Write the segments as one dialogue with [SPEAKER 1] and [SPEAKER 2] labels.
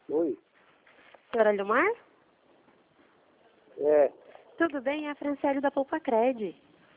[SPEAKER 1] Oi.
[SPEAKER 2] Senhora Leomar?
[SPEAKER 1] É.
[SPEAKER 2] Tudo bem? É a Franciele da Poupa Cred.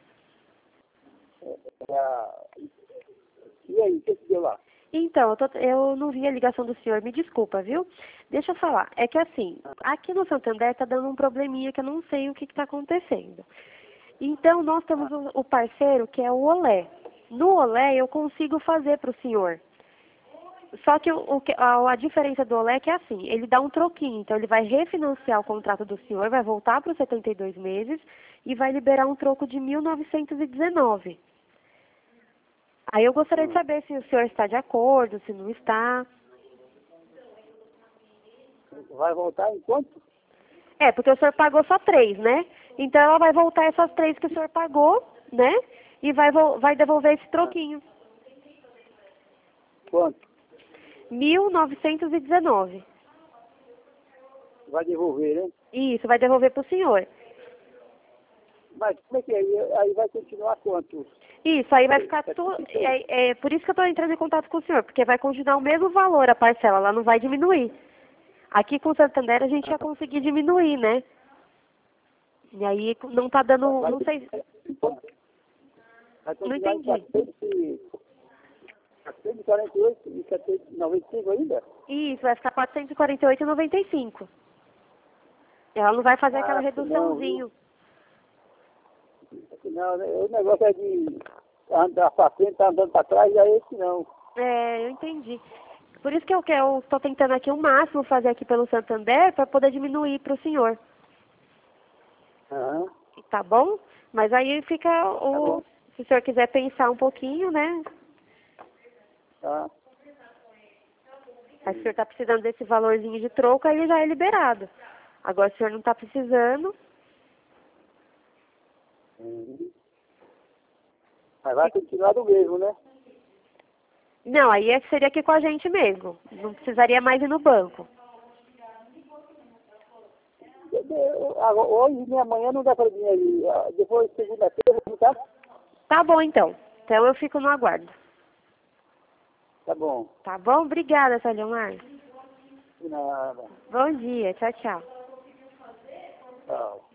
[SPEAKER 1] E aí, o que deu lá?
[SPEAKER 2] Então, eu não vi a ligação do senhor, me desculpa, viu? Deixa eu falar, é que assim, aqui no Santander tá dando um probleminha que eu não sei o que está acontecendo. Então, nós temos o parceiro que é o Olé. No Olé eu consigo fazer para o senhor. Só que a diferença do Olé é que é assim, ele dá um troquinho, então ele vai refinanciar o contrato do senhor, vai voltar para os 72 meses e vai liberar um troco de 1.919. Aí eu gostaria de saber se o senhor está de acordo, se não está.
[SPEAKER 1] Vai voltar em quanto?
[SPEAKER 2] É, porque o senhor pagou só 3, né? Então ela vai voltar essas 3 que o senhor pagou, né? E vai devolver esse troquinho.
[SPEAKER 1] Quanto?
[SPEAKER 2] 1.919.
[SPEAKER 1] Vai devolver, né?
[SPEAKER 2] Isso, vai devolver para o senhor.
[SPEAKER 1] Mas como é que é? Aí vai continuar quanto?
[SPEAKER 2] Isso, aí vai ficar tudo. É por isso que eu estou entrando em contato com o senhor, porque vai continuar o mesmo valor a parcela, ela não vai diminuir. Aqui com o Santander a gente ia conseguir diminuir, né? E aí não tá dando. Não sei.
[SPEAKER 1] Vai
[SPEAKER 2] Não
[SPEAKER 1] continuar em
[SPEAKER 2] entendi.
[SPEAKER 1] 448 e 795 ainda?
[SPEAKER 2] Isso, vai ficar 448,95. Ela não vai fazer aquela reduçãozinho.
[SPEAKER 1] Não, né? O negócio é de andar para frente, tá andando para trás, é esse não.
[SPEAKER 2] É, eu entendi. Por isso que eu estou tentando aqui o máximo fazer aqui pelo Santander para poder diminuir para o senhor.
[SPEAKER 1] Aham.
[SPEAKER 2] Tá bom? Mas aí fica
[SPEAKER 1] Tá bom.
[SPEAKER 2] se o senhor quiser pensar um pouquinho, né?
[SPEAKER 1] Tá.
[SPEAKER 2] Aí se o senhor está precisando desse valorzinho de troco, aí já é liberado. Agora se o senhor não está precisando,
[SPEAKER 1] Uhum. Mas vai continuar do mesmo, né?
[SPEAKER 2] não, aí seria aqui com a gente mesmo. Não precisaria mais ir no banco.
[SPEAKER 1] Hoje e amanhã não dá para vir aí. Depois, segunda-feira, tá?
[SPEAKER 2] Tá bom então. Então eu fico no aguardo.
[SPEAKER 1] Tá bom.
[SPEAKER 2] Tá bom? Obrigada, Sr. Leomar.
[SPEAKER 1] De nada.
[SPEAKER 2] Bom dia. Tchau, tchau.
[SPEAKER 1] Tchau.